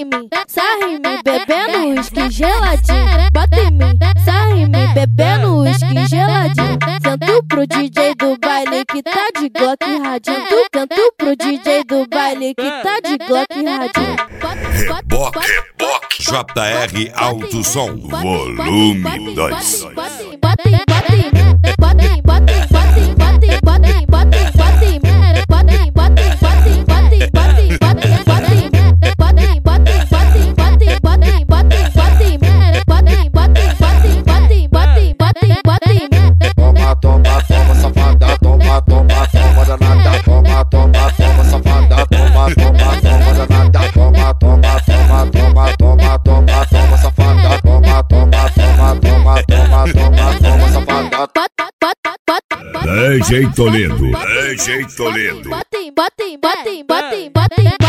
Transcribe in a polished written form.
em mim, sarra em mim, bebendo uísque geladinho. Bota em mim, sarra em mim, bebendo uísque geladinho. Sento pro DJ do baile que tá de Glock radinho. Sento pro DJ do baile que tá de Glock radinho. Reboque, JR Alto Som, volume 2. Toma, safada, toma, danada, toma, safada, toma, danada, toma, safada, toma, safada. DJ Toledo, DJ Toledo. Bota em